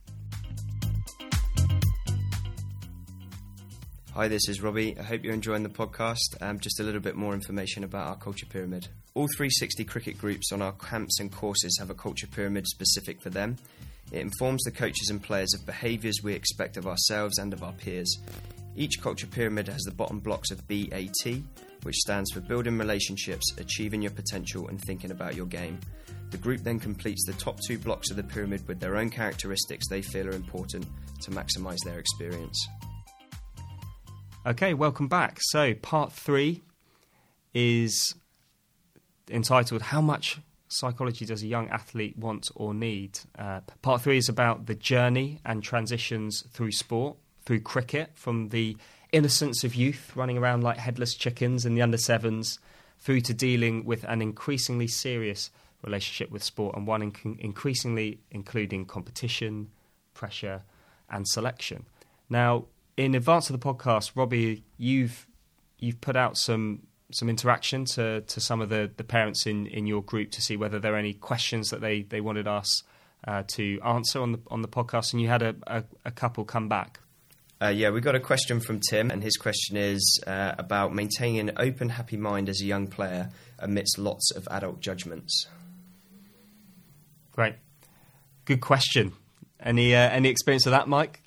Hi, this is Robbie. I hope you're enjoying the podcast. Um, just a little bit more information about our culture pyramid. All three sixty cricket groups on our camps and courses have a culture pyramid specific for them. It informs the coaches and players of behaviours we expect of ourselves and of our peers. Each culture pyramid has the bottom blocks of B A T, which stands for building relationships, achieving your potential and thinking about your game. The group then completes the top two blocks of the pyramid with their own characteristics they feel are important to maximise their experience. Okay, welcome back. So part three is entitled How Much Psychology Does a Young Athlete Want or Need? Uh, part three is about the journey and transitions through sport, through cricket, from the innocence of youth running around like headless chickens in the under sevens, through to dealing with an increasingly serious relationship with sport, and one inc- increasingly including competition, pressure and selection. Now, in advance of the podcast, Robbie, you've you've put out some some interaction to, to some of the, the parents in, in your group to see whether there are any questions that they, they wanted us uh, to answer on the on the podcast, and you had a, a, a couple come back. Uh, yeah, we got a question from Tim, and his question is uh, about maintaining an open, happy mind as a young player amidst lots of adult judgments. Great. good question. Any uh, any experience of that, Mike?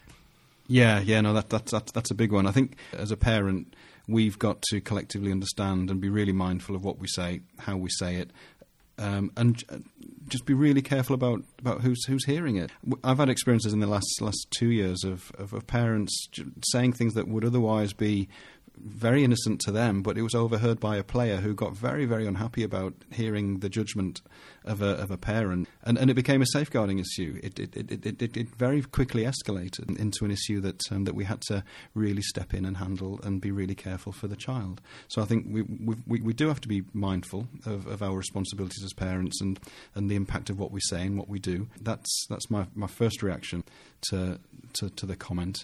Yeah, yeah, no, that, that, that, that's a big one. I think as a parent, we've got to collectively understand and be really mindful of what we say, how we say it, um, and just be really careful about, about who's who's hearing it. I've had experiences in the last last two years of, of, of parents saying things that would otherwise be very innocent to them, but it was overheard by a player who got very, very unhappy about hearing the judgment of a of a parent, and, and it became a safeguarding issue. It it, it, it, it it very quickly escalated into an issue that um, that we had to really step in and handle and be really careful for the child. So I think we we we do have to be mindful of, of our responsibilities as parents and, and the impact of what we say and what we do. That's that's my, my first reaction to, to to the comment.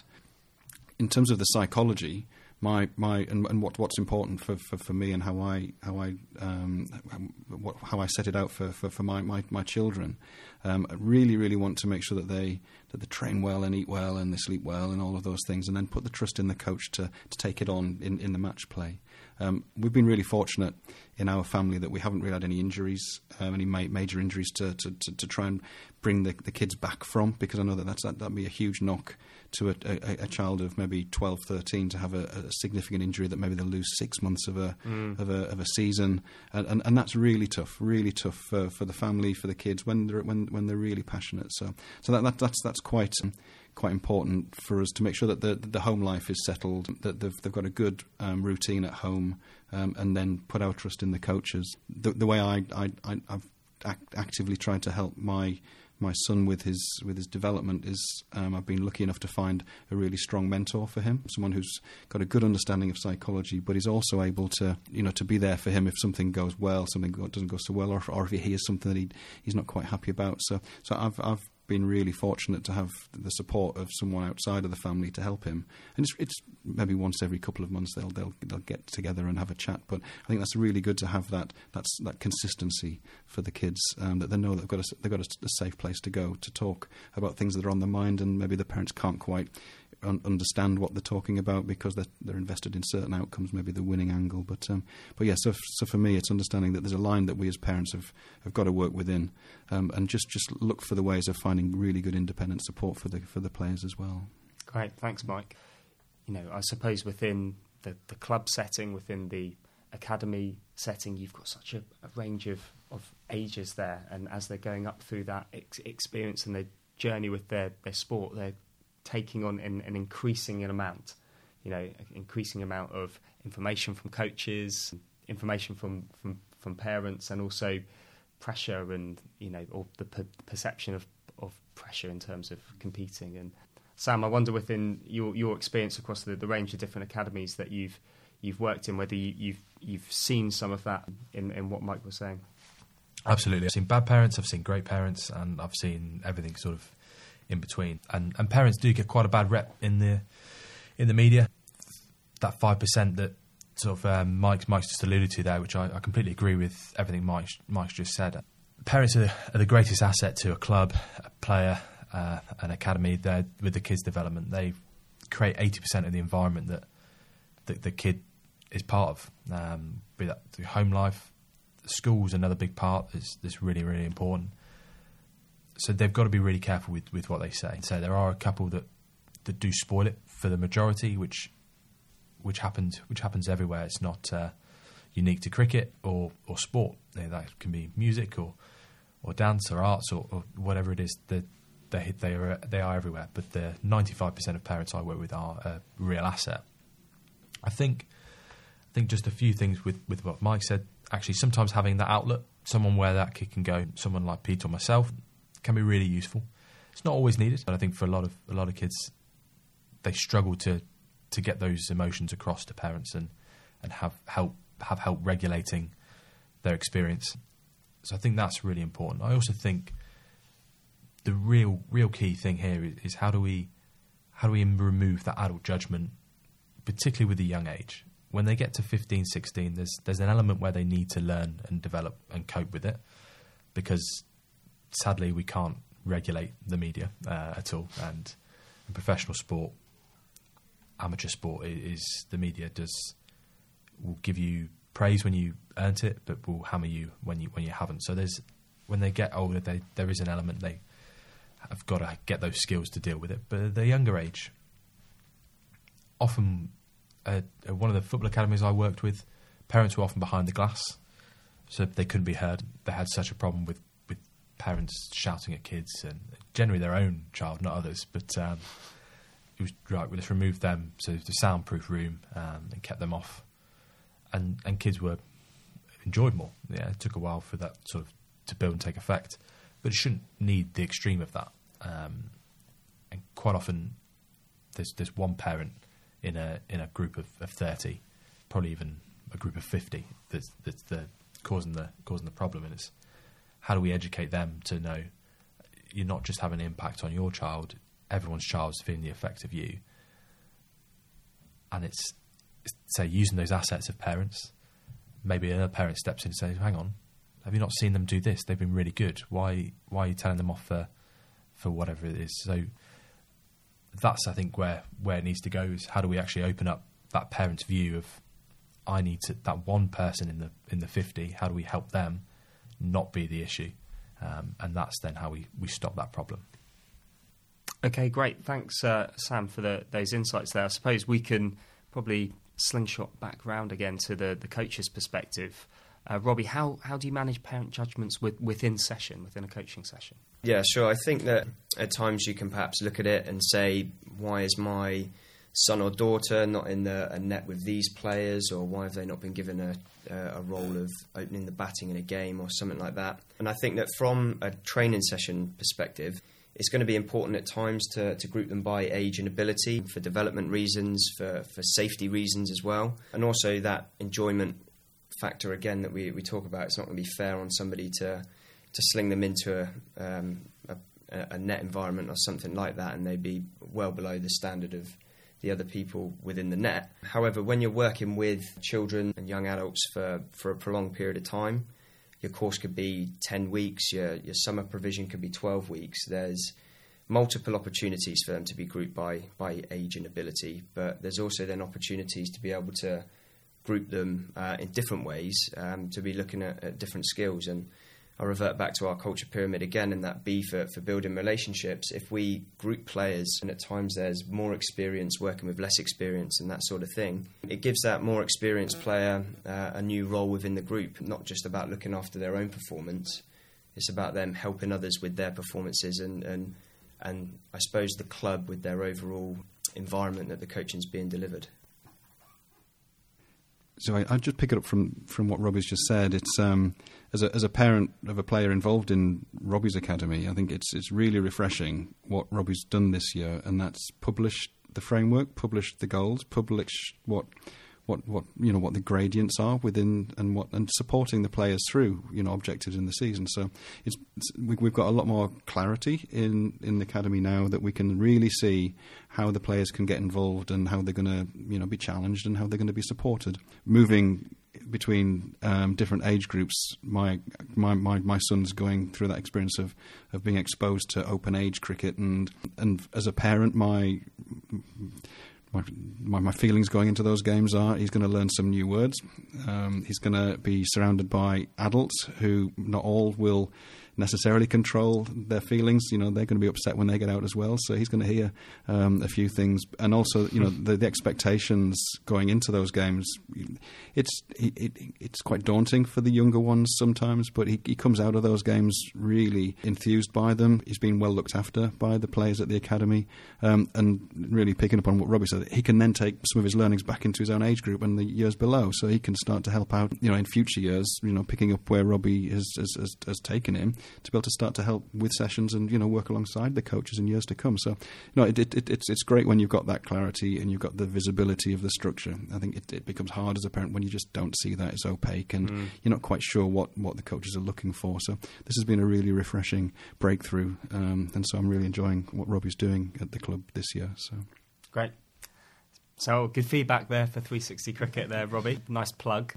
In terms of the psychology, My my and, and what what's important for, for, for me and how I how I um, what, how I set it out for, for, for my, my, my children. Um, I really really want to make sure that they that they train well and eat well and they sleep well and all of those things, and then put the trust in the coach to, to take it on in, in the match play. Um, we've been really fortunate in our family that we haven't really had any injuries, um, any ma- major injuries to, to, to, to try and bring the, the kids back from, because I know that that's, that would be a huge knock to a, a, a child of maybe twelve, thirteen to have a, a significant injury that maybe they'll lose six months of a mm. of a, of a season, and, and, and that's really tough, really tough for, for the family, for the kids when they're when when they're really passionate. So so that, that that's that's quite. Um, quite important for us to make sure that the the home life is settled, that they've they've got a good um, routine at home, um, and then put our trust in the coaches. The, the way I, I, I I've act, actively tried to help my my son with his with his development is um, I've been lucky enough to find a really strong mentor for him, someone who's got a good understanding of psychology, but is also able to you know to be there for him if something goes well, something doesn't go so well, or, or if he hears something that he he's not quite happy about. So so I've I've been really fortunate to have the support of someone outside of the family to help him, and it's, it's maybe once every couple of months they'll they'll they'll get together and have a chat. But I think that's really good to have that that's that consistency for the kids, um, that they know they've got a, they've got a, a safe place to go to talk about things that are on their mind, and maybe the parents can't quite un- understand what they're talking about because they're they're invested in certain outcomes, maybe the winning angle. But um, but yeah, so f- so for me, it's understanding that there's a line that we as parents have have got to work within, um, and just just look for the ways of finding really good independent support for the for the players as well. Great, thanks, Mike. You know, I suppose within the, the club setting, within the academy setting, you've got such a, a range of, of ages there, and as they're going up through that ex- experience and their journey with their, their sport, they're taking on an, an increasing amount, you know, increasing amount of information from coaches, information from, from, from parents, and also pressure and, you know, or the per- perception of of pressure in terms of competing. And Sam, I wonder within your your experience across the, the range of different academies that you've you've worked in, whether you, you've you've seen some of that in, in what Mike was saying. Absolutely, I've seen bad parents, I've seen great parents, and I've seen everything sort of in between. And and parents do get quite a bad rep in the in the media. That five percent that sort of um, Mike Mike's just alluded to there, which I, I completely agree with everything Mike Mike's just said. Parents are, are the greatest asset to a club, a player, uh, an academy. They're, with the kids' development, they create eighty percent of the environment that the, the kid is part of. Um, be that the home life, the school's another big part that's, that's really, really important. So they've got to be really careful with, with what they say. So there are a couple that, that do spoil it for the majority, which which happens which happens everywhere. It's not uh, unique to cricket or, or sport. That can be music or or dance or arts or, or whatever it is. They they they are they are everywhere. But the ninety-five percent of parents I work with are a real asset. I think I think just a few things with, with what Mike said. Actually, sometimes having that outlet, someone where that kid can go, someone like Pete or myself, can be really useful. It's not always needed, but I think for a lot of a lot of kids, they struggle to to get those emotions across to parents and, and have help have help regulating their experience. So I think that's really important. I also think the real real key thing here is, is how do we how do we remove that adult judgment, particularly with the young age. When they get to fifteen, sixteen, there's there's an element where they need to learn and develop and cope with it, because sadly we can't regulate the media uh, at all. And in professional sport, amateur sport, is the media does will give you praise when you earned it, but will hammer you when you when you haven't. So there's when they get older, they, there is an element they have got to get those skills to deal with it. But at the younger age, often uh, at one of the football academies I worked with, parents were often behind the glass, so they couldn't be heard. They had such a problem with, with parents shouting at kids, and generally their own child, not others. But um, it was right. We just removed them, so it was a soundproof room, um, and kept them off, and and kids were enjoyed more. Yeah, it took a while for that sort of to build and take effect, but it shouldn't need the extreme of that. Um, and quite often, there's there's one parent in a in a group of, of thirty, probably even a group of fifty that's that's the causing the causing the problem. And it's how do we educate them to know you're not just having an impact on your child, everyone's child's feeling the effect of you. And it's, it's say using those assets of parents. Maybe another parent steps in and says, "Hang on, have you not seen them do this? They've been really good. Why why are you telling them off for for whatever it is?" So that's, I think, where where it needs to go, is how do we actually open up that parent's view of, I need to, that one person in the in the fifty, how do we help them not be the issue? Um, and that's then how we, we stop that problem. Okay, great. Thanks, uh, Sam, for the, those insights there. I suppose we can probably slingshot back round again to the, the coach's perspective. Uh, Robbie, how, how do you manage parent judgments with, within session, within a coaching session? Yeah, sure. I think that at times you can perhaps look at it and say, why is my son or daughter not in the, a net with these players, or why have they not been given a, a role of opening the batting in a game or something like that? And I think that from a training session perspective, it's going to be important at times to, to group them by age and ability, for development reasons, for, for safety reasons as well, and also that enjoyment factor again that we, we talk about. It's not going to be fair on somebody to to sling them into a, um, a, a net environment or something like that, and they'd be well below the standard of the other people within the net. However, when you're working with children and young adults for, for a prolonged period of time, your course could be ten weeks, your, your summer provision could be twelve weeks. There's multiple opportunities for them to be grouped by, by age and ability, but there's also then opportunities to be able to group them uh, in different ways, um, to be looking at, at different skills. And I'll revert back to our culture pyramid again, and that B for, for building relationships. If we group players, and at times there's more experience working with less experience and that sort of thing, it gives that more experienced player uh, a new role within the group, not just about looking after their own performance. It's about them helping others with their performances, and, and, and I suppose the club with their overall environment that the coaching's being delivered. So I, I just pick it up from, from what Robbie's just said. It's um, as a as a parent of a player involved in Robbie's academy, I think it's it's really refreshing what Robbie's done this year, and that's published the framework, published the goals, published what what what you know what the gradients are within, and what and supporting the players through you know objectives in the season. So it's, it's we, we've got a lot more clarity in in the academy now, that we can really see how the players can get involved and how they're going to you know be challenged and how they're going to be supported. Moving between um, different age groups, my, my my my son's going through that experience of, of being exposed to open age cricket, and and as a parent, my My, my, my feelings going into those games are he's going to learn some new words. Um, he's going to be surrounded by adults who not all will necessarily control their feelings. You know, they're going to be upset when they get out as well. So he's going to hear um, a few things, and also, you know, the, the expectations going into those games. It's it, it, it's quite daunting for the younger ones sometimes, but he, he comes out of those games really enthused by them. He's been well looked after by the players at the academy, um, and really picking up on what Robbie said, he can then take some of his learnings back into his own age group and the years below, so he can start to help out, you know, in future years, you know, picking up where Robbie has has, has, has taken him, to be able to start to help with sessions and, you know, work alongside the coaches in years to come. So, you know, it, it, it, it's it's great when you've got that clarity and you've got the visibility of the structure. I think it, it becomes hard as a parent when you just don't see that. It's opaque and mm. you're not quite sure what, what the coaches are looking for. So this has been a really refreshing breakthrough, um, and so I'm really enjoying what Robbie's doing at the club this year. So great. So good feedback there for three sixty Cricket there, Robbie. Nice plug.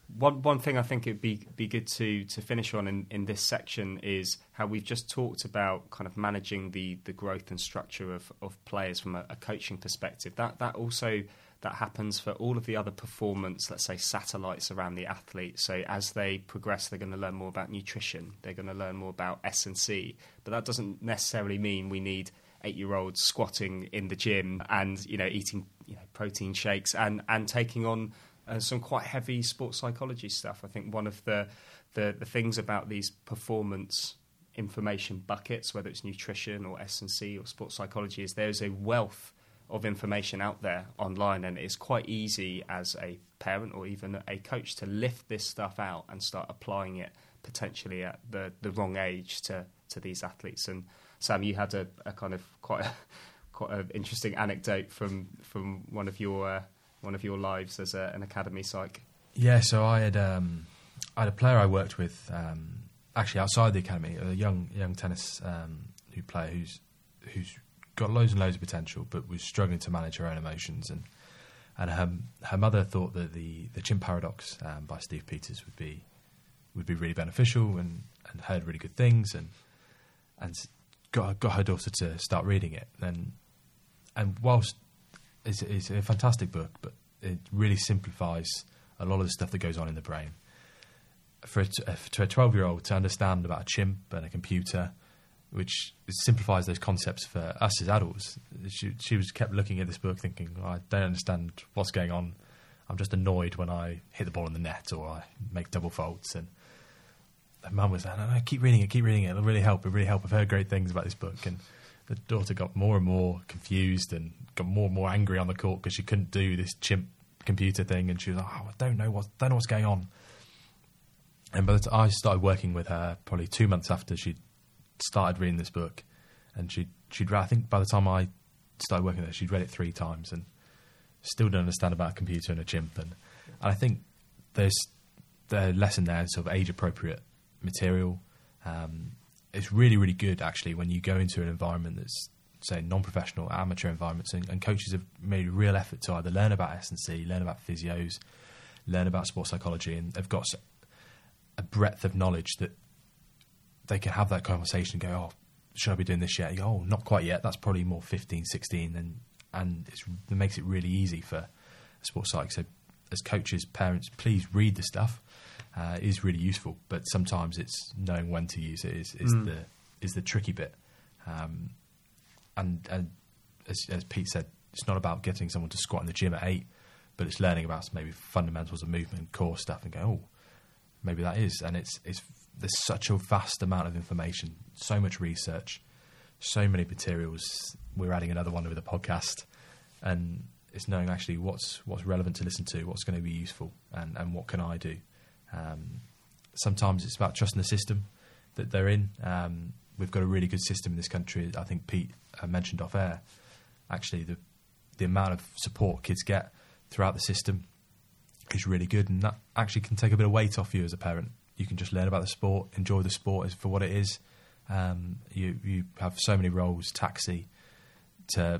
One one thing I think it'd be be good to to finish on in, in this section is how we've just talked about kind of managing the, the growth and structure of, of players from a, a coaching perspective. That that also that happens for all of the other performance, let's say, satellites around the athlete. So as they progress, they're going to learn more about nutrition. They're going to learn more about S and C. But that doesn't necessarily mean we need eight-year-olds squatting in the gym and, you know, eating, you know, protein shakes and, and taking on uh, some quite heavy sports psychology stuff. I think one of the, the, the things about these performance information buckets, whether it's nutrition or S and C or sports psychology, is there's a wealth of information out there online, and it's quite easy as a parent or even a coach to lift this stuff out and start applying it potentially at the, the wrong age to, to these athletes. And Sam, you had a, a kind of quite a, quite an interesting anecdote from from one of your uh, one of your lives as a, an academy psych. Yeah, so I had um, I had a player I worked with um, actually outside the academy, a young young tennis um, who player who's who's got loads and loads of potential, but was struggling to manage her own emotions. And and her her mother thought that the the Chimp Paradox um, by Steve Peters would be would be really beneficial, and, and heard really good things, and and got got her daughter to start reading it. And and whilst it's, it's a fantastic book, but it really simplifies a lot of the stuff that goes on in the brain. For a, to a twelve-year-old to understand about a chimp and a computer, which simplifies those concepts for us as adults. She, she was kept looking at this book thinking, oh, I don't understand what's going on. I'm just annoyed when I hit the ball in the net or I make double faults. And her mum was like, no, no, keep reading it, keep reading it. It'll really help. It'll really help. I've heard great things about this book. And the daughter got more and more confused and got more and more angry on the court because she couldn't do this chimp computer thing. And she was like, oh, I don't know, what, don't know what's going on. And by the time I started working with her, probably two months after she'd started reading this book, and she'd, she'd I think by the time I started working with her, she'd read it three times and still didn't understand about a computer and a chimp. And, and I think there's the lesson there, sort of age-appropriate material. Um, it's really, really good, actually, when you go into an environment that's, say, non-professional, amateur environments, and, and coaches have made a real effort to either learn about S and C, learn about physios, learn about sports psychology, and they've got a breadth of knowledge that they can have that conversation and go, oh, should I be doing this yet? You go, oh, not quite yet. That's probably more fifteen, sixteen. And, and it's, it makes it really easy for a sports psych. So as coaches, parents, please read the stuff. Uh, it is really useful. But sometimes it's knowing when to use it is, is, mm. the, is the tricky bit. Um, and and as, as Pete said, it's not about getting someone to squat in the gym at eight, but it's learning about maybe fundamentals of movement, core stuff, and go, oh, maybe that is. And it's it's there's such a vast amount of information, so much research, so many materials. We're adding another one with the podcast, and it's knowing actually what's what's relevant to listen to, what's going to be useful, and, and what can I do. Um, sometimes it's about trusting the system that they're in. Um, we've got a really good system in this country. I think Pete uh, mentioned off air, actually, the the amount of support kids get throughout the system is really good, and that actually can take a bit of weight off you as a parent. You can just learn about the sport, enjoy the sport for what it is. Um, you you have so many roles: taxi, to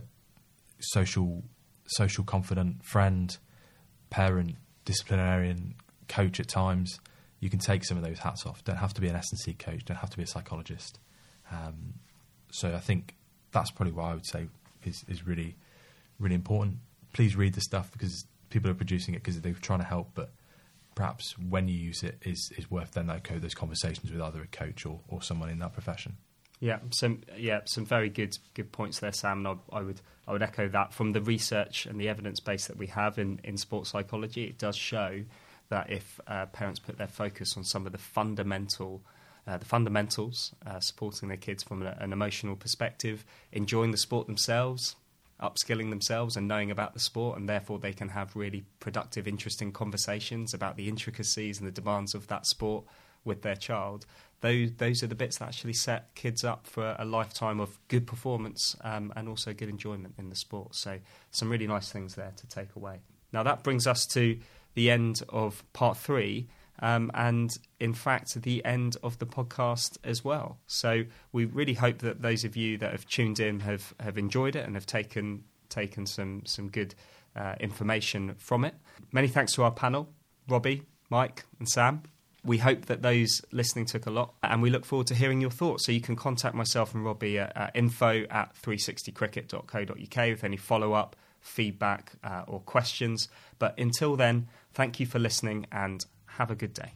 social, social confidant, friend, parent, disciplinarian, coach. At times, you can take some of those hats off. Don't have to be an S and C coach. Don't have to be a psychologist. Um, so I think that's probably what I would say is is really, really important. Please read the stuff because people are producing it because they're trying to help, but perhaps when you use it is, is worth then like, those conversations with either a coach or, or someone in that profession. Yeah, some yeah some very good good points there, Sam. And I, I would I would echo that. From the research and the evidence base that we have in, in sports psychology, it does show that if uh, parents put their focus on some of the fundamental uh, the fundamentals, uh, supporting their kids from a, an emotional perspective, enjoying the sport themselves, upskilling themselves and knowing about the sport, and therefore they can have really productive, interesting conversations about the intricacies and the demands of that sport with their child. Those, those are the bits that actually set kids up for a lifetime of good performance um, and also good enjoyment in the sport. So some really nice things there to take away. Now that brings us to the end of part three, um, and in fact the end of the podcast as well. So we really hope that those of you that have tuned in have, have enjoyed it and have taken taken some some good uh, information from it. Many thanks to our panel: Robbie, Mike and Sam. We hope that those listening took a lot, and we look forward to hearing your thoughts. So you can contact myself and Robbie at, at info at three sixty cricket dot co dot uk with any follow-up, feedback uh, or questions. But until then, thank you for listening and have a good day.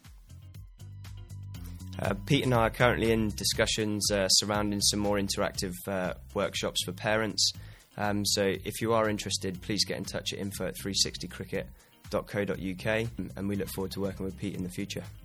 Uh, Pete and I are currently in discussions uh, surrounding some more interactive uh, workshops for parents. Um, so if you are interested, please get in touch at info at three sixty cricket dot co dot uk, and we look forward to working with Pete in the future.